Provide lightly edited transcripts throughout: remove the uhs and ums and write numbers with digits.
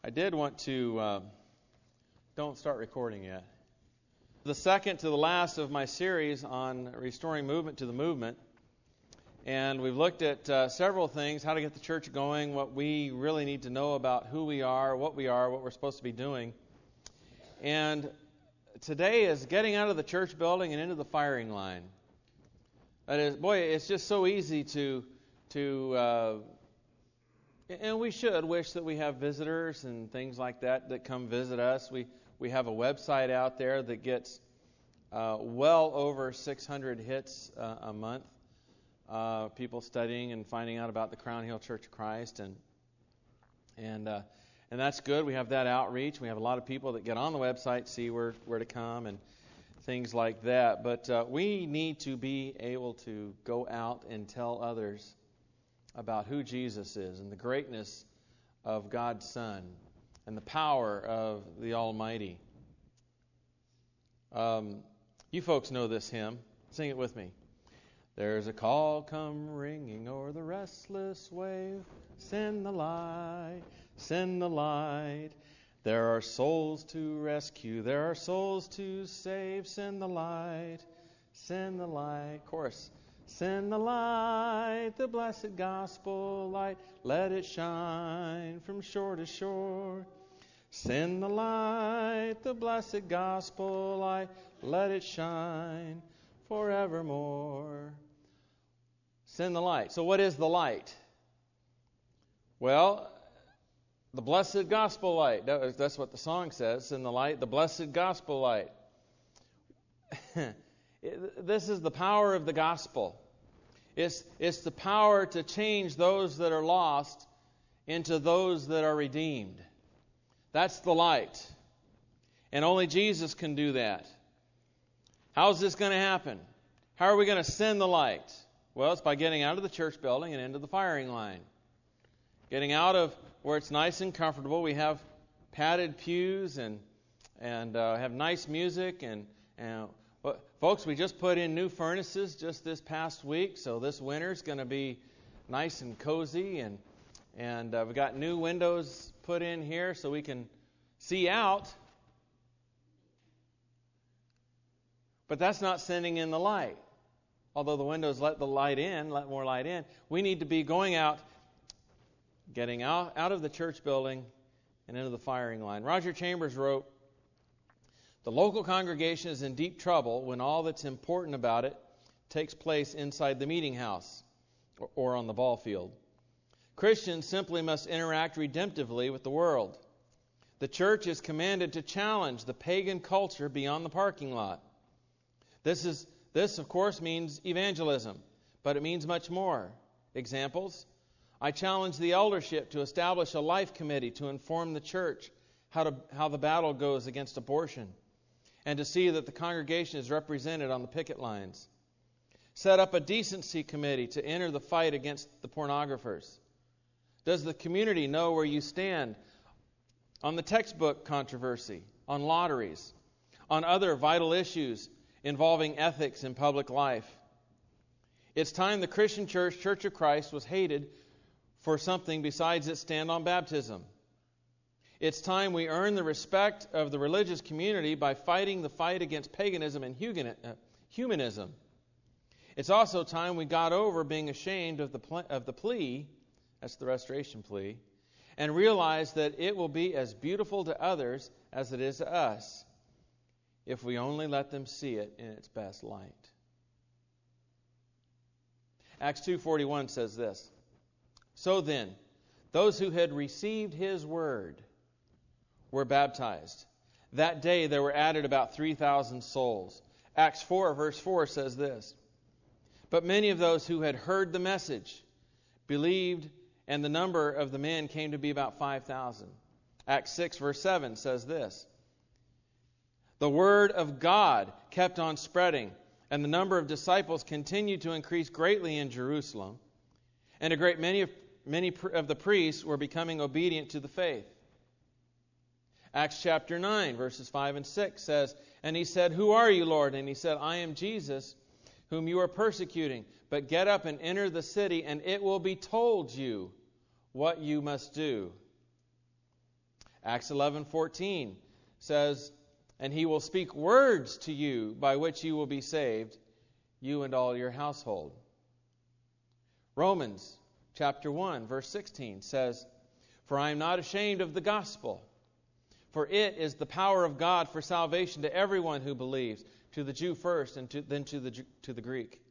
I did want to, don't start recording yet. The second to the last of my series on restoring movement to the movement. And we've looked at several things, how to get the church going, what we really need to know about who we are, what we're supposed to be doing. And today is getting out of the church building and into the firing line. That is, boy, it's just so easy to and we should wish that we have visitors and things like that come visit us. We have a website out there that gets well over 600 hits a month. People studying and finding out about the Crown Hill Church of Christ, and that's good. We have that outreach. We have a lot of people that get on the website, see where to come and things like that. But we need to be able to go out and tell others about who Jesus is and the greatness of God's Son and the power of the Almighty. You folks know this hymn. Sing it with me. There's a call come ringing o'er the restless wave. Send the light, send the light. There are souls to rescue, there are souls to save. Send the light, send the light. Chorus. Send the light, the blessed gospel light. Let it shine from shore to shore. Send the light, the blessed gospel light. Let it shine forevermore. Send the light. So what is the light? Well, the blessed gospel light. That's what the song says. Send the light, the blessed gospel light. This is the power of the gospel. It's the power to change those that are lost into those that are redeemed. That's the light. And only Jesus can do that. How's this going to happen? How are we going to send the light? Well, it's by getting out of the church building and into the firing line. Getting out of where it's nice and comfortable. We have padded pews and have nice music. And folks, we just put in new furnaces just this past week, so this winter's going to be nice and cozy. And we've got new windows put in here so we can see out. But that's not sending in the light. Although the windows let more light in, we need to be going out, getting out of the church building and into the firing line. Roger Chambers wrote, "The local congregation is in deep trouble when all that's important about it takes place inside the meeting house or on the ball field. Christians simply must interact redemptively with the world. The church is commanded to challenge the pagan culture beyond the parking lot. This, of course, means evangelism, but it means much more. Examples: I challenge the eldership to establish a life committee to inform the church how the battle goes against abortion, and to see that the congregation is represented on the picket lines. Set up a decency committee to enter the fight against the pornographers. Does the community know where you stand on the textbook controversy, on lotteries, on other vital issues involving ethics in public life? It's time the Christian Church, Church of Christ, was hated for something besides its stand on baptism. It's time we earn the respect of the religious community by fighting the fight against paganism and humanism. It's also time we got over being ashamed of the plea, that's the restoration plea, and realized that it will be as beautiful to others as it is to us if we only let them see it in its best light." Acts 2:41 says this, "So then, those who had received his word were baptized. That day there were added about 3,000 souls." Acts 4 verse 4 says this, "But many of those who had heard the message believed, and the number of the men came to be about 5,000. Acts 6 verse 7 says this, "The word of God kept on spreading, and the number of disciples continued to increase greatly in Jerusalem, and a great many of the priests were becoming obedient to the faith." Acts chapter 9, verses 5 and 6 says, "And he said, 'Who are you, Lord?' And he said, 'I am Jesus, whom you are persecuting. But get up and enter the city, and it will be told you what you must do.'" Acts 11:14 says, "And he will speak words to you by which you will be saved, you and all your household." Romans chapter 1, verse 16 says, "For I am not ashamed of the gospel, for it is the power of God for salvation to everyone who believes, to the Jew first, and then to the Greek."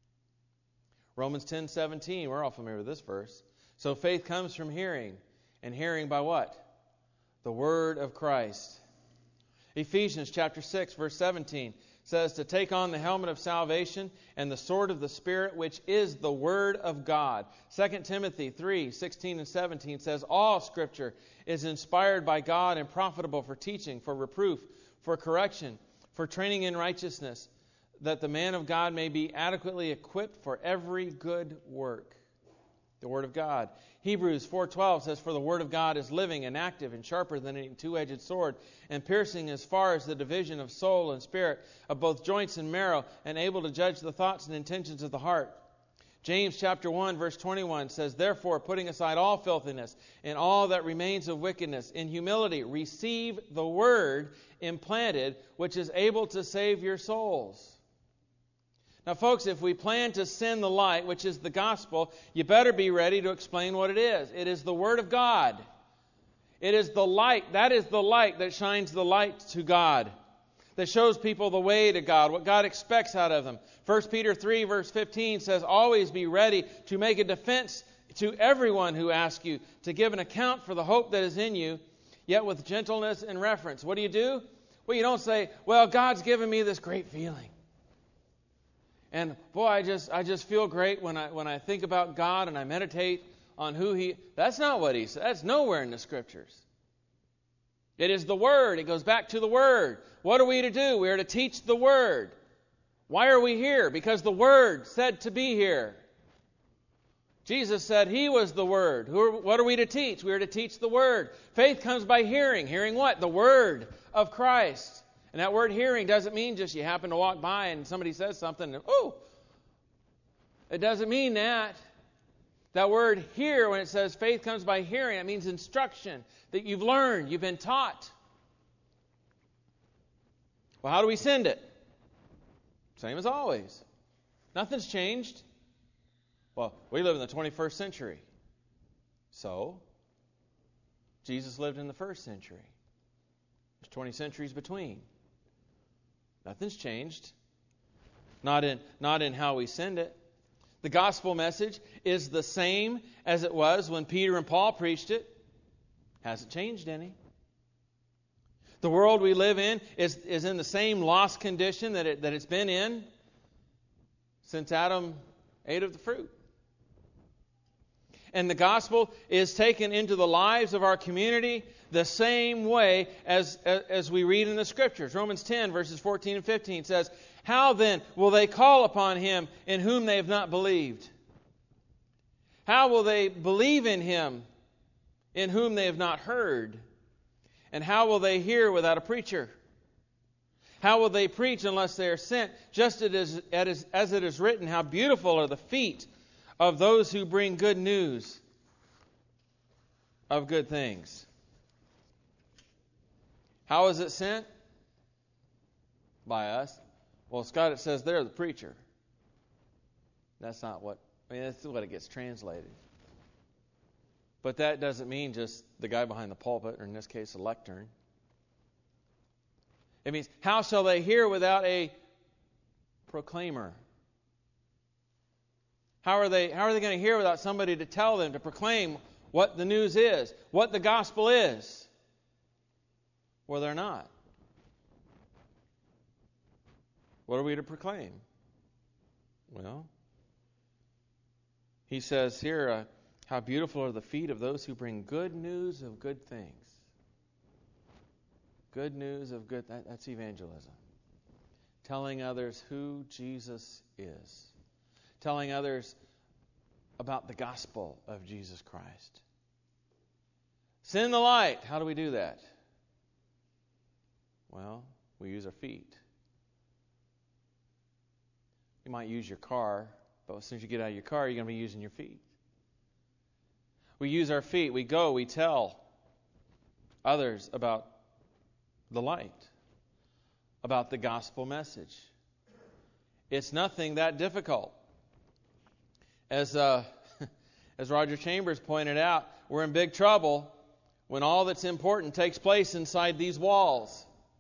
Romans 10:17, we're all familiar with this verse. "So faith comes from hearing, and hearing by what? The word of Christ." Ephesians chapter 6, verse 17 says to take on the helmet of salvation and the sword of the Spirit, which is the Word of God. 2 Timothy 3, 16 and 17 says, "All Scripture is inspired by God and profitable for teaching, for reproof, for correction, for training in righteousness, that the man of God may be adequately equipped for every good work." The Word of God. Hebrews 4:12 says, "For the Word of God is living and active and sharper than any two-edged sword, and piercing as far as the division of soul and spirit, of both joints and marrow, and able to judge the thoughts and intentions of the heart." James chapter 1, verse 21 says, "Therefore, putting aside all filthiness and all that remains of wickedness, in humility receive the Word implanted, which is able to save your souls." Now, folks, if we plan to send the light, which is the gospel, you better be ready to explain what it is. It is the Word of God. It is the light. That is the light that shines the light to God, that shows people the way to God, what God expects out of them. 1 Peter 3, verse 15 says, "Always be ready to make a defense to everyone who asks you, to give an account for the hope that is in you, yet with gentleness and reverence." What do? Well, you don't say, "Well, God's given me this great feeling. And boy, I just feel great when I think about God and I meditate on who He." That's not what He said. That's nowhere in the Scriptures. It is the Word. It goes back to the Word. What are we to do? We are to teach the Word. Why are we here? Because the Word said to be here. Jesus said He was the Word. What are we to teach? We are to teach the Word. Faith comes by hearing. Hearing what? The Word of Christ. And that word hearing doesn't mean just you happen to walk by and somebody says something and, oh! It doesn't mean that. That word hear, when it says faith comes by hearing, it means instruction, that you've learned, you've been taught. Well, how do we send it? Same as always. Nothing's changed. Well, we live in the 21st century. So, Jesus lived in the first century. There's 20 centuries between. Nothing's changed. Not in how we send it. The gospel message is the same as it was when Peter and Paul preached it. Hasn't changed any. The world we live in is in the same lost condition that it's been in since Adam ate of the fruit. And the gospel is taken into the lives of our community the same way as we read in the Scriptures. Romans 10, verses 14 and 15 says, "How then will they call upon Him in whom they have not believed? How will they believe in Him in whom they have not heard? And how will they hear without a preacher? How will they preach unless they are sent? Just as it is written, how beautiful are the feet of those who bring good news of good things." How is it sent? By us. Well, Scott, it says there, the preacher. That's not what, that's what it gets translated. But that doesn't mean just the guy behind the pulpit, or in this case, a lectern. It means, how shall they hear without a proclaimer? How are they going to hear without somebody to tell them, to proclaim what the news is, what the gospel is? Well, they're not. What are we to proclaim? Well, he says here, how beautiful are the feet of those who bring good news of good things. Good news of good, that's evangelism. Telling others who Jesus is. Telling others about the gospel of Jesus Christ. Send the light. How do we do that? Well, we use our feet. You might use your car, but as soon as you get out of your car, you're going to be using your feet. We use our feet. We go, we tell others about the light, about the gospel message. It's nothing that difficult. As Roger Chambers pointed out, we're in big trouble when all that's important takes place inside these walls.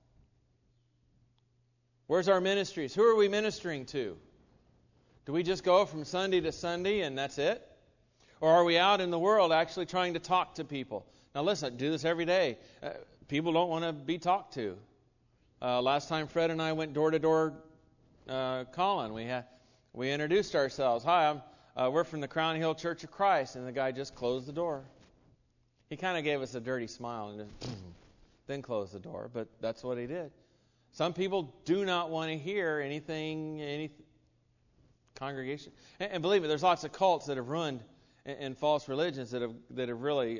Where's our ministries? Who are we ministering to? Do we just go from Sunday to Sunday and that's it? Or are we out in the world actually trying to talk to people? Now listen, I do this every day. People don't want to be talked to. Last time Fred and I went door to door calling, we introduced ourselves. Hi, we're from the Crown Hill Church of Christ, and the guy just closed the door. He kind of gave us a dirty smile and just then closed the door, but that's what he did. Some people do not want to hear any congregation. And believe me, there's lots of cults that have ruined and false religions that have really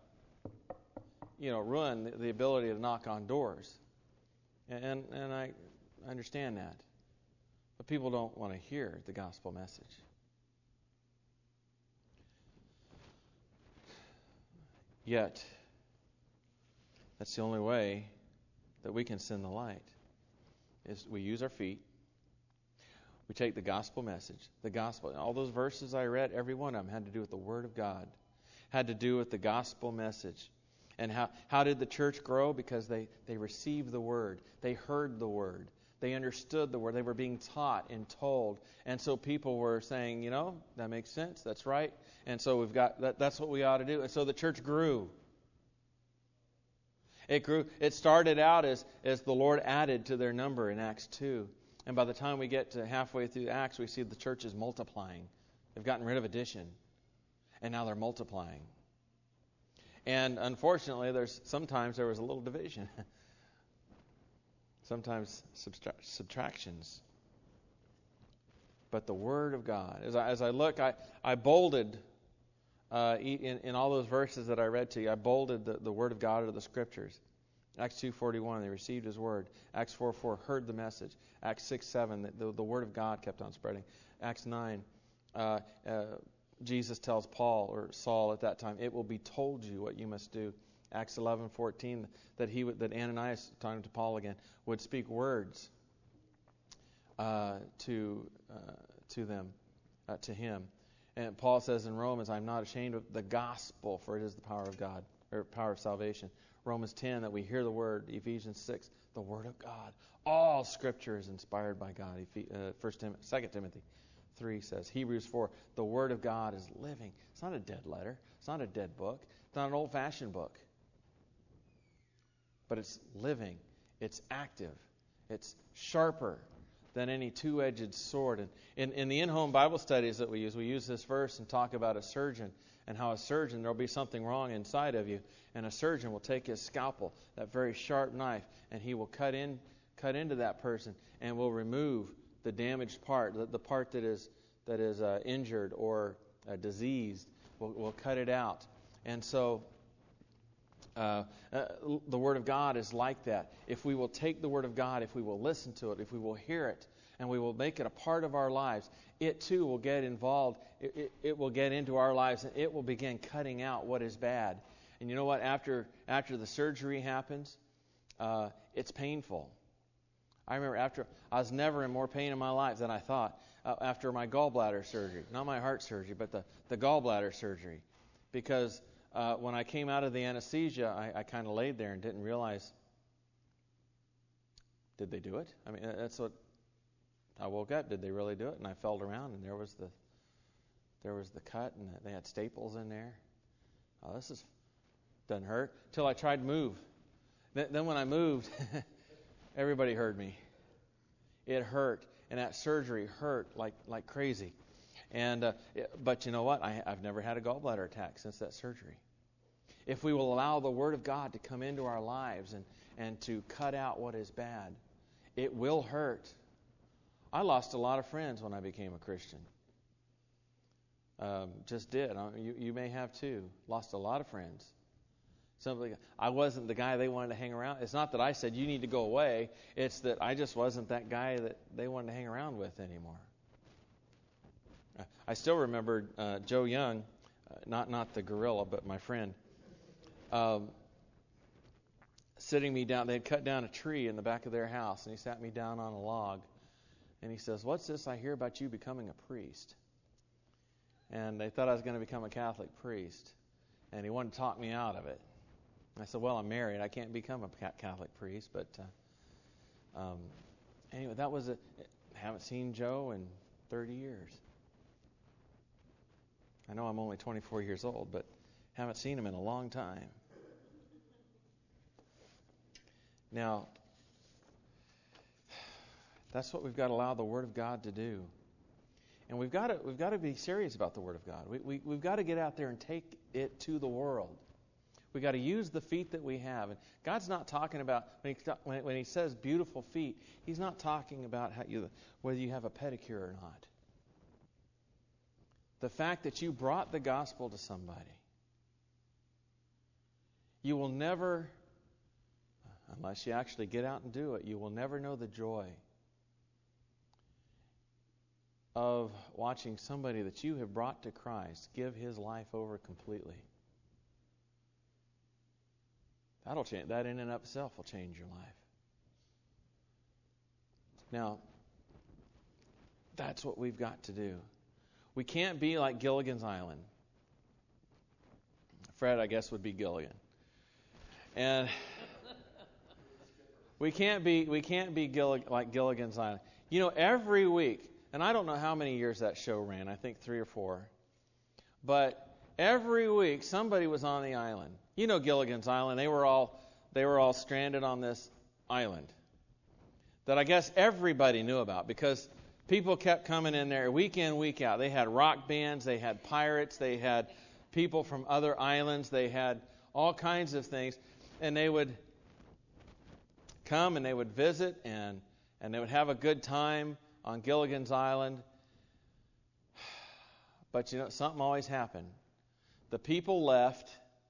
ruined the ability to knock on doors. And I understand that. But people don't want to hear the gospel message. Yet, that's the only way that we can send the light, is we use our feet. We take the gospel message, the gospel. All those verses I read, every one of them had to do with the Word of God, had to do with the gospel message. And how did the church grow? Because they received the Word. They heard the Word. They understood the Word. They were being taught and told. And so people were saying, that makes sense. That's right. And so we've got that's what we ought to do. And so the church grew. It grew. It started out as the Lord added to their number in Acts 2. And by the time we get to halfway through Acts, we see the church is multiplying. They've gotten rid of addition. And now they're multiplying. And unfortunately, sometimes there was a little division. Sometimes subtractions. But the Word of God, as I look, I bolded in all those verses that I read to you, I bolded the Word of God out of the Scriptures. Acts 2:41, they received His Word. Acts 4:4, heard the message. Acts 6:7, the Word of God kept on spreading. Acts 9, Jesus tells Paul or Saul at that time, it will be told you what you must do. Acts 11:14, that Ananias, talking to Paul again, would speak words to him. And Paul says in Romans, I'm not ashamed of the gospel, for it is the power of God, or power of salvation. Romans 10, that we hear the word. Ephesians 6, the Word of God. All Scripture is inspired by God. 2 Timothy 3 says. Hebrews 4, the Word of God is living. It's not a dead letter. It's not a dead book. It's not an old-fashioned book. But it's living. It's active. It's sharper than any two-edged sword. And in the in-home Bible studies that we use this verse and talk about a surgeon, and how a surgeon, there'll be something wrong inside of you, and a surgeon will take his scalpel, that very sharp knife, and he will cut into that person and will remove the damaged part, the part that is injured or diseased. Will cut it out. And so the Word of God is like that. If we will take the Word of God, if we will listen to it, if we will hear it, and we will make it a part of our lives, it too will get involved. It will get into our lives, and it will begin cutting out what is bad. And you know what? After the surgery happens, it's painful. I remember I was never in more pain in my life than I thought after my gallbladder surgery. Not my heart surgery, but the gallbladder surgery. Because when I came out of the anesthesia, I kind of laid there and didn't realize, did they do it? I mean, that's what I woke up. Did they really do it? And I felt around, and there was the cut, and they had staples in there. Oh, doesn't hurt. Till I tried to move. Then when I moved, everybody heard me. It hurt, and that surgery hurt like crazy. And but you know what? I've never had a gallbladder attack since that surgery. If we will allow the Word of God to come into our lives and to cut out what is bad, it will hurt. I lost a lot of friends when I became a Christian. Just did. You may have too. Lost a lot of friends. I wasn't the guy they wanted to hang around. It's not that I said, you need to go away. It's that I just wasn't that guy that they wanted to hang around with anymore. I still remember Joe Young, not the gorilla, but my friend. sitting me down. They had cut down a tree in the back of their house, and he sat me down on a log. And he says, "What's this I hear about you becoming a priest?" And they thought I was going to become a Catholic priest. And he wanted to talk me out of it. I said, "Well, I'm married. I can't become a Catholic priest." But anyway, that was it. I haven't seen Joe in 30 years. I know I'm only 24 years old, but haven't seen him in a long time. Now, that's what we've got to allow the Word of God to do. And we've got to be serious about the Word of God. We've got to get out there and take it to the world. We've got to use the feet that we have. And God's not talking about, when He says beautiful feet, He's not talking about whether you have a pedicure or not. The fact that you brought the gospel to somebody. You will never, unless you actually get out and do it, you will never know the joy of watching somebody that you have brought to Christ give his life over completely. That'll change. That in and of itself will change your life. Now, that's what we've got to do. We can't be like Gilligan's Island. Fred, I guess, would be Gilligan. And we can't be like Gilligan's Island. You know, every week, and I don't know how many years that show ran, I think 3 or 4. But every week somebody was on the island. You know Gilligan's Island, they were all stranded on this island that I guess everybody knew about because people kept coming in there week in, week out. They had rock bands, they had pirates, they had people from other islands, they had all kinds of things. And they would come and they would visit and they would have a good time on Gilligan's Island. But you know, something always happened. The people left.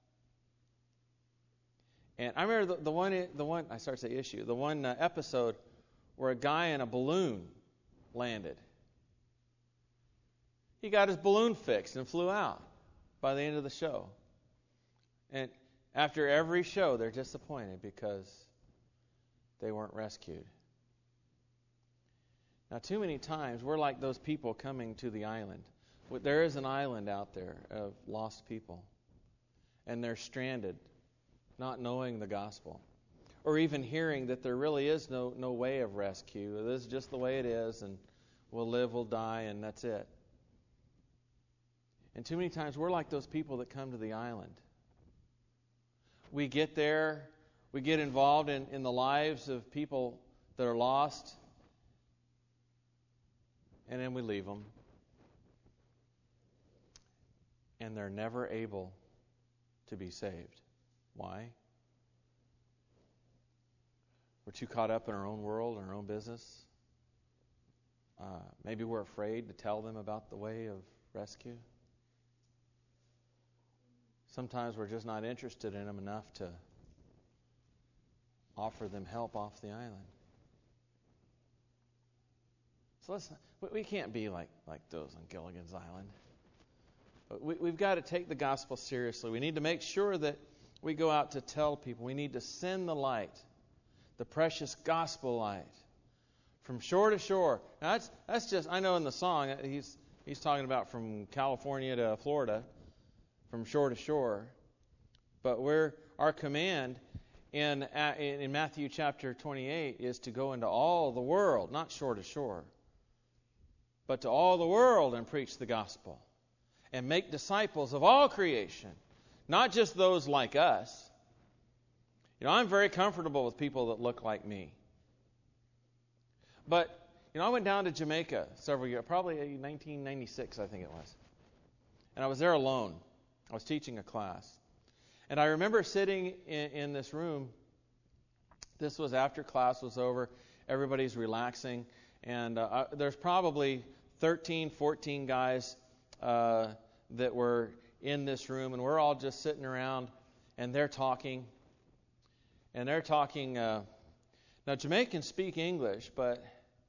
And I remember the one I start to say issue, the one episode where a guy in a balloon landed. He got his balloon fixed and flew out by the end of the show. And after every show, they're disappointed because they weren't rescued. Now, too many times, we're like those people coming to the island. There is an island out there of lost people. And they're stranded, not knowing the gospel. Or even hearing that there really is no way of rescue. This is just the way it is, and we'll live, we'll die, and that's it. And too many times, we're like those people that come to the island. We get there, we get involved in the lives of people that are lost, and then we leave them. And they're never able to be saved. Why? We're too caught up in our own world, our own business. Maybe we're afraid to tell them about the way of rescue. Sometimes we're just not interested in them enough to offer them help off the island. So we can't be like those on Gilligan's Island. But we've got to take the gospel seriously. We need to make sure that we go out to tell people. We need to send the light, the precious gospel light, from shore to shore. Now that's just, I know in the song he's talking about from California to Florida, from shore to shore. But our command in Matthew chapter 28 is to go into all the world, not shore to shore, but to all the world and preach the gospel and make disciples of all creation, not just those like us. You know, I'm very comfortable with people that look like me. But, you know, I went down to Jamaica several years, probably 1996, I think it was. And I was there alone. I was teaching a class. And I remember sitting in this room. This was after class was over. Everybody's relaxing. And there's probably 13, 14 guys that were in this room. And we're all just sitting around. And they're talking. And they're talking. Now, Jamaicans speak English, but...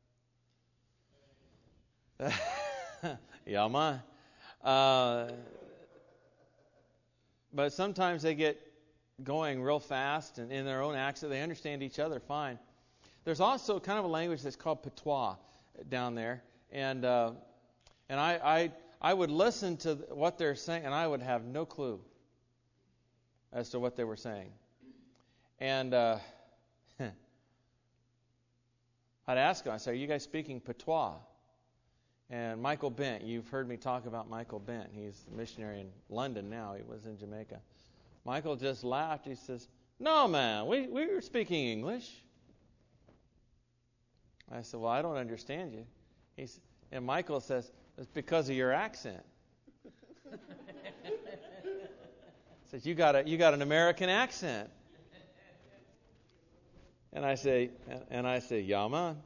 yeah, man. But sometimes they get going real fast and in their own accent. They understand each other fine. There's also kind of a language that's called patois down there, and I would listen to what they're saying, and I would have no clue as to what they were saying. And I'd ask them, I say, "Are you guys speaking patois?" And Michael Bent, you've heard me talk about Michael Bent. He's a missionary in London now. He was in Jamaica. Michael just laughed. He says, "No, man, we were speaking English." I said, "Well, I don't understand you." And Michael says, "It's because of your accent." Says, "You got an American accent." And I say, "Yeah, man."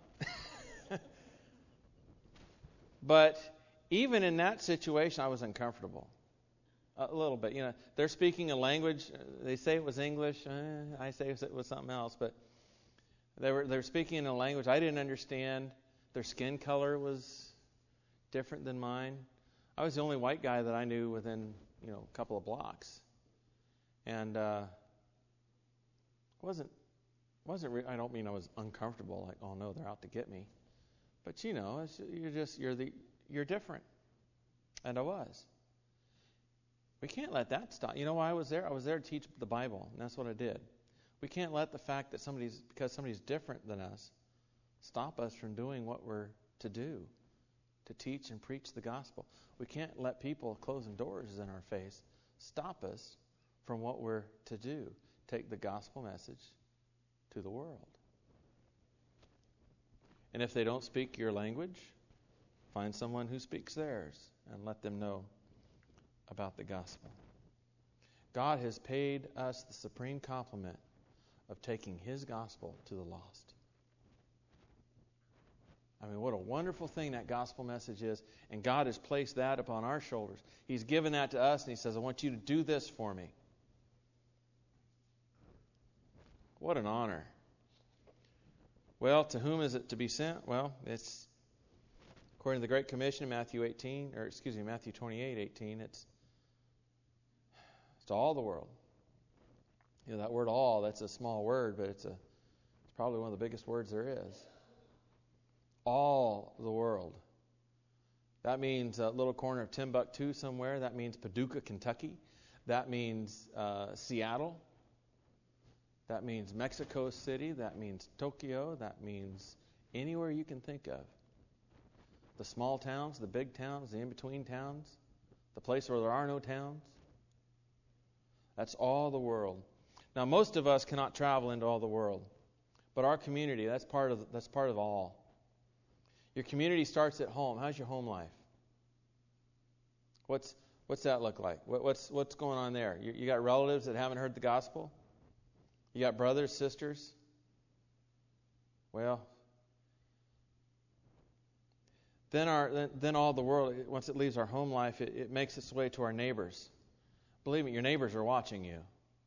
But even in that situation, I was uncomfortable. A little bit. You know, they're speaking a language. They say it was English. I say it was something else. But they were speaking in a language I didn't understand. Their skin color was different than mine. I was the only white guy that I knew within, a couple of blocks. And I don't mean I was uncomfortable, like, oh no, they're out to get me. But you're different. And I was. We can't let that stop. You know why I was there? I was there to teach the Bible, and that's what I did. We can't let the fact that because somebody's different than us stop us from doing what we're to do, to teach and preach the gospel. We can't let people closing doors in our face stop us from what we're to do, take the gospel message to the world. And if they don't speak your language, find someone who speaks theirs and let them know about the gospel. God has paid us the supreme compliment of taking His gospel to the lost. I mean, what a wonderful thing that gospel message is. And God has placed that upon our shoulders. He's given that to us, and He says, "I want you to do this for me." What an honor. Well, to whom is it to be sent? Well, it's according to the Great Commission, Matthew 28:18. It's to all the world. That word "all," that's a small word, but it's probably one of the biggest words there is. All the world. That means a little corner of Timbuktu somewhere. That means Paducah, Kentucky. That means Seattle. That means Mexico City. That means Tokyo. That means anywhere you can think of. The small towns, the big towns, the in-between towns, the place where there are no towns. That's all the world. Now, most of us cannot travel into all the world, but our community, that's part of all. Your community starts at home. How's your home life? What's that look like? What's going on there? You got relatives that haven't heard the gospel? You got brothers, sisters? Well, then all the world, once it leaves our home life, it makes its way to our neighbors. Believe me, your neighbors are watching you.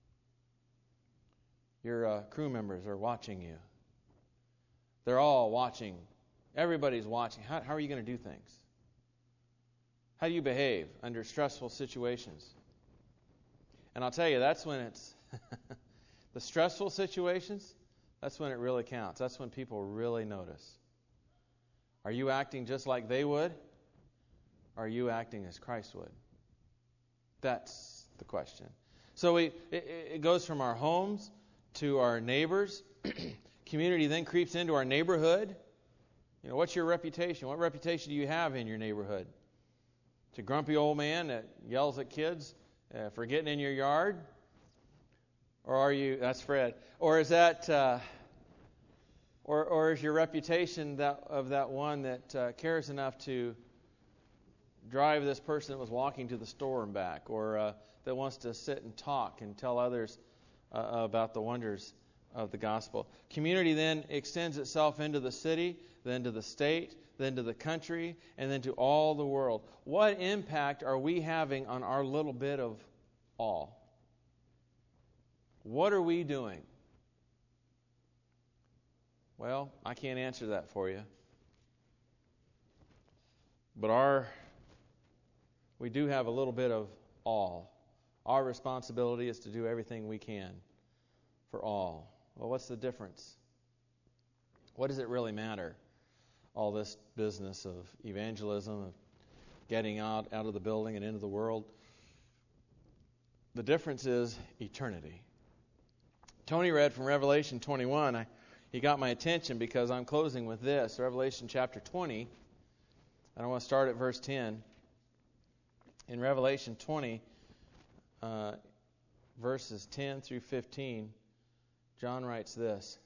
Your crew members are watching you. They're all watching. Everybody's watching. How are you going to do things? How do you behave under stressful situations? And I'll tell you, that's when it's the stressful situations, that's when it really counts. That's when people really notice. Are you acting just like they would? Or are you acting as Christ would? That's the question. So it goes from our homes to our neighbors. Community then creeps into our neighborhood. What's your reputation? What reputation do you have in your neighborhood? It's a grumpy old man that yells at kids for getting in your yard? Or are you, that's Fred, or is that, or is your reputation of that one that cares enough to drive this person that was walking to the store and back, or that wants to sit and talk and tell others about the wonders of the gospel? Community then extends itself into the city, then to the state, then to the country, and then to all the world. What impact are we having on our little bit of all? What are we doing? Well, I can't answer that for you. But we do have a little bit of all Our responsibility is to do everything we can for all. Well, what's the difference? What does it really matter? All this business of evangelism, of getting out of the building and into the world. The difference is eternity. Tony read from Revelation 21. He got my attention because I'm closing with this. Revelation chapter 20. And I want to start at verse 10. In Revelation 20, verses 10 through 15, John writes this.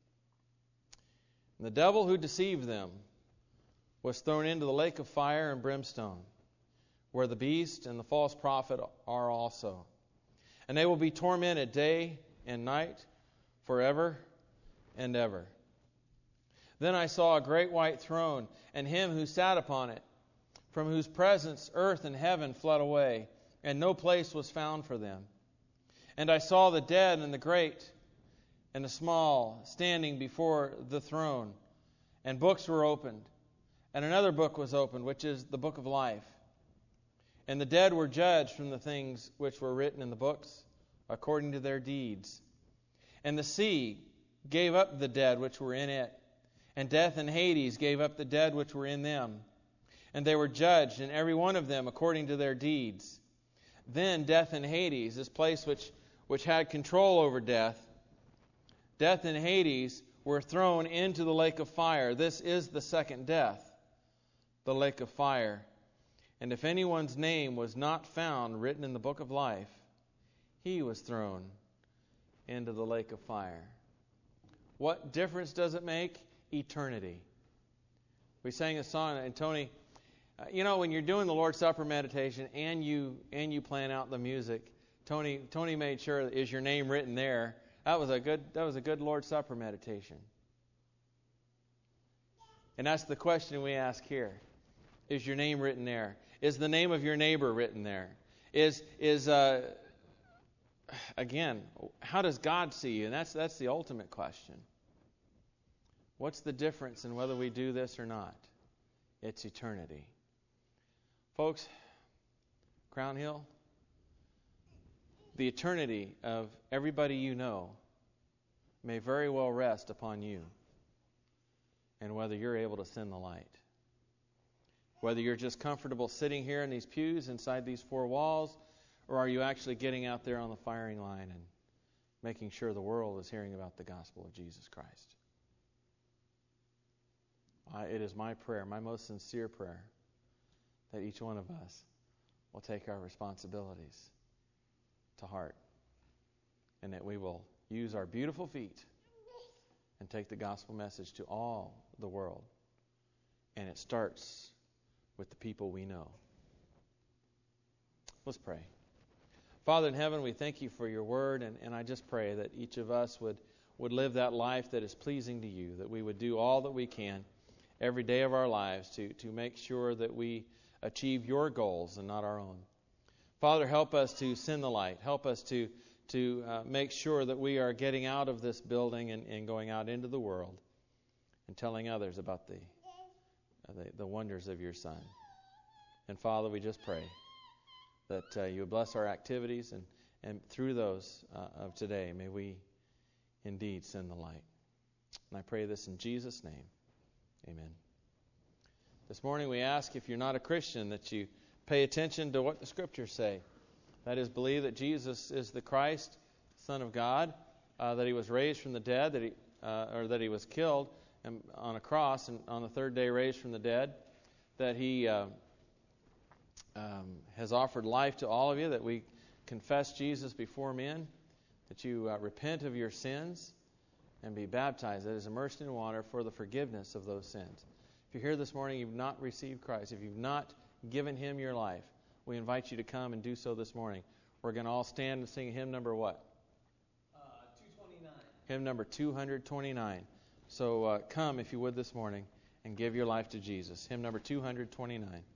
The devil who deceived them was thrown into the lake of fire and brimstone, where the beast and the false prophet are also. And they will be tormented day and night forever and ever. Then I saw a great white throne, and him who sat upon it, from whose presence earth and heaven fled away, and no place was found for them. And I saw the dead and the great and the small standing before the throne, and books were opened. And another book was opened, which is the book of life. And the dead were judged from the things which were written in the books, according to their deeds. And the sea gave up the dead which were in it, and death and Hades gave up the dead which were in them. And they were judged, and every one of them according to their deeds. Then death and Hades, this place which had control over death, death and Hades were thrown into the lake of fire. This is the second death, the lake of fire. And if anyone's name was not found written in the book of life, he was thrown into the lake of fire. What difference does it make? Eternity. We sang a song, and Tony, when you're doing the Lord's Supper meditation and you plan out the music, Tony made sure, is your name written there? That was a good Lord's Supper meditation. And that's the question we ask here. Is your name written there? Is the name of your neighbor written there? Again, how does God see you? And that's the ultimate question. What's the difference in whether we do this or not? It's eternity. Folks, Crown Hill, the eternity of everybody you know may very well rest upon you and whether you're able to send the light. Whether you're just comfortable sitting here in these pews inside these four walls, or are you actually getting out there on the firing line and making sure the world is hearing about the gospel of Jesus Christ? It is my prayer, my most sincere prayer, that each one of us will take our responsibilities to heart, and that we will use our beautiful feet and take the gospel message to all the world. And it starts with the people we know. Let's pray. Father in heaven, we thank you for your word, and I just pray that each of us would live that life that is pleasing to you, that we would do all that we can every day of our lives to make sure that we achieve your goals and not our own. Father, help us to send the light. Help us to make sure that we are getting out of this building and going out into the world and telling others about the wonders of your Son. And Father, we just pray that you would bless our activities, and through those of today, may we indeed send the light. And I pray this in Jesus' name. Amen. This morning we ask, if you're not a Christian, that you pay attention to what the Scriptures say. That is, believe that Jesus is the Christ, Son of God, that He was raised from the dead, that He was killed on a cross, and on the third day raised from the dead, that He has offered life to all of you, that we confess Jesus before men, that you repent of your sins and be baptized, that is, immersed in water for the forgiveness of those sins. If you're here this morning, you've not received Christ, if you've not given Him your life, we invite you to come and do so this morning. We're going to all stand and sing hymn number what? 229. Hymn number 229. So come, if you would, this morning and give your life to Jesus. Hymn number 229.